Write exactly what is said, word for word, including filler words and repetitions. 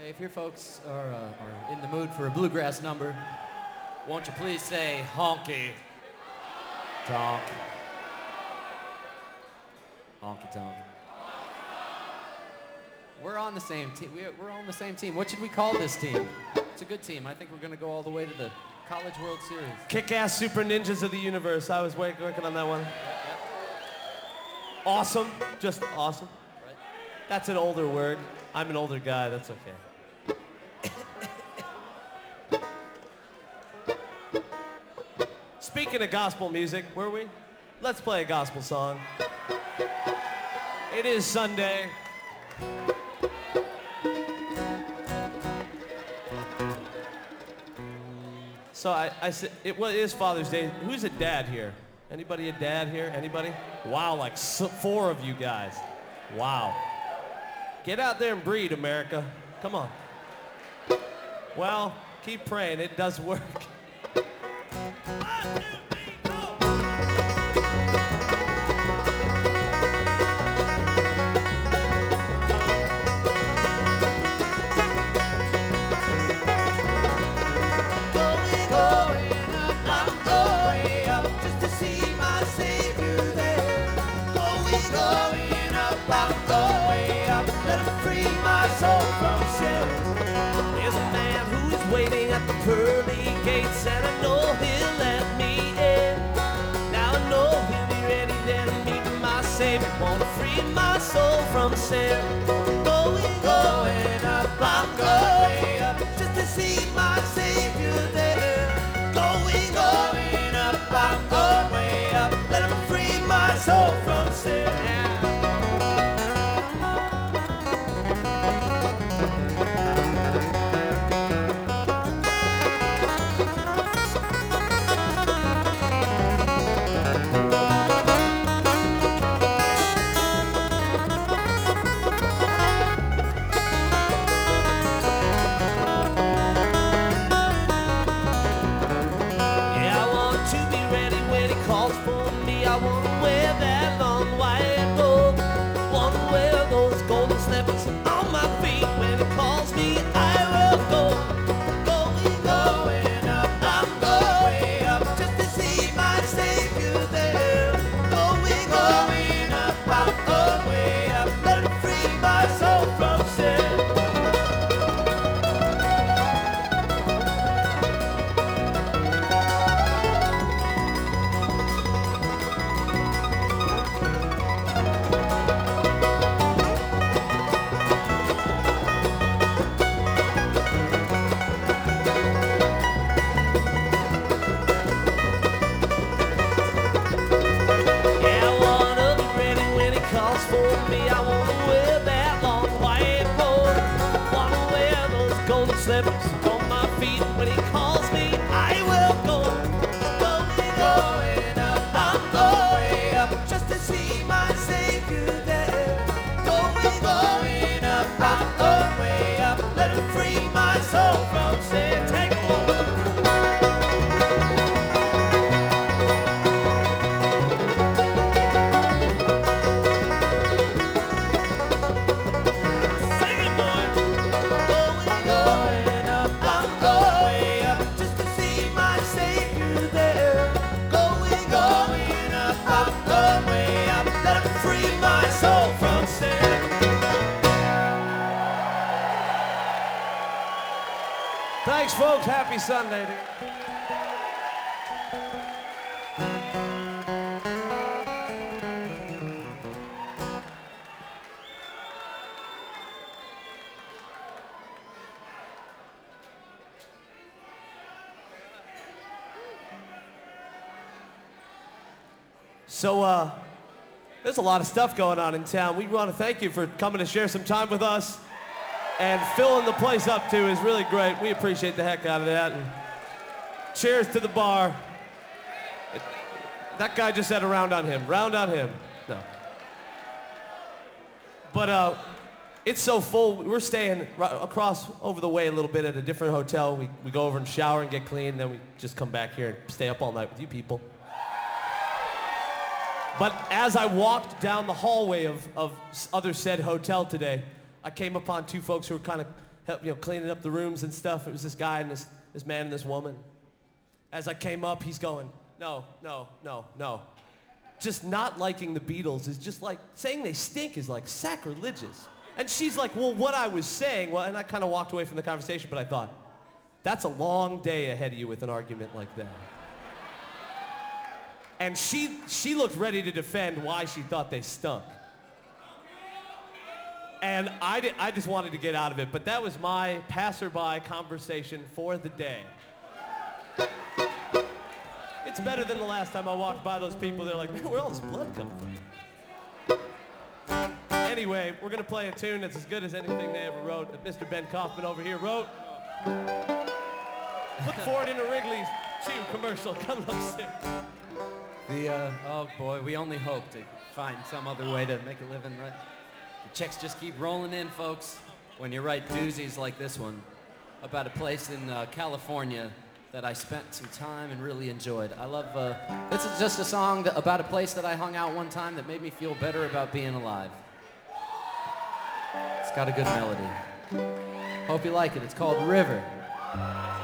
Hey, if your folks are, uh, are in the mood for a bluegrass number, won't you please say honky tonk. Honky tonk. We're on the same team. We're on the same team. What should we call this team? It's a good team. I think we're going to go all the way to the College World Series. Kick-ass super ninjas of the universe. I was working on that one. Yep, yep. Awesome. Just awesome. Right. That's an older word. I'm an older guy. That's okay. Speaking of gospel music, were we? Let's play a gospel song. It is Sunday. So I, I said, it well, it is Father's Day. Who's a dad here? Anybody a dad here? Anybody? Wow, like so, four of you guys. Wow. Get out there and breed, America. Come on. Well, keep praying. It does work. One, two, three, go! Going, going up, I'm going up just to see my Savior there. Going, going up, I'm going up, let him free my soul from sin. There's a man who is waiting at the pearly gates, and I know he'll let me in. Now I know he'll be ready there to meet my Savior, wanna free my soul from sin. Going, going up, I'm going up just to see my Savior there. Going, going up, I'm going way up, let him free my soul from sin. Yeah, I want to be ready when he calls for me. I wanna wear that long white robe, wanna wear those golden slippers on my feet. When he calls me, I will go. Going, going up, I'm going up just to see my Savior there. Going, going up, I'm going way up, let him free my soul from sin. Yeah, I wanna be ready when he calls for me. I wanna wear that long white robe, wanna wear those golden slippers on my feet. When he calls me, I will go. Going, going up, I'm going up just to see my Savior there. Going, going up, I'm going way up, let him free my soul from sin. Take a walk. Sing it, boy. Going, going up, I'm going way up just to see my Savior there. Going, going up, I'm going way up, let him free my soul from sin. Thanks, folks. Happy Sunday, dude. So, uh, there's a lot of stuff going on in town. We want to thank you for coming to share some time with us. And filling the place up, too, is really great. We appreciate the heck out of that. And cheers to the bar. It- that guy just said a round on him. Round on him. No. But uh, it's so full. We're staying right across over the way a little bit at a different hotel. We, we go over and shower and get clean, and then we just come back here and stay up all night with you people. But as I walked down the hallway of, of other said hotel today, I came upon two folks who were kind of help, you know, cleaning up the rooms and stuff. It was this guy and this, this man and this woman. As I came up, he's going, no, no, no, no. Just not liking the Beatles is just like, saying they stink is like sacrilegious. And she's like, well, what I was saying, well, and I kind of walked away from the conversation, but I thought, that's a long day ahead of you with an argument like that. And she, she looked ready to defend why she thought they stunk. And I, did, I just wanted to get out of it, but that was my passerby conversation for the day. It's better than the last time I walked by those people. They're like, man, where all this blood coming from? Anyway, we're gonna play a tune that's as good as anything they ever wrote, that Mister Ben Kaufman over here wrote. Look for it in a Wrigley's Chew commercial coming up soon. The, uh, oh boy, we only hope to find some other way to make a living, right? The checks just keep rolling in, folks. When you write doozies like this one about a place in uh, California that I spent some time and really enjoyed. I love, uh, this is just a song that, about a place that I hung out one time that made me feel better about being alive. It's got a good melody. Hope you like it. It's called River.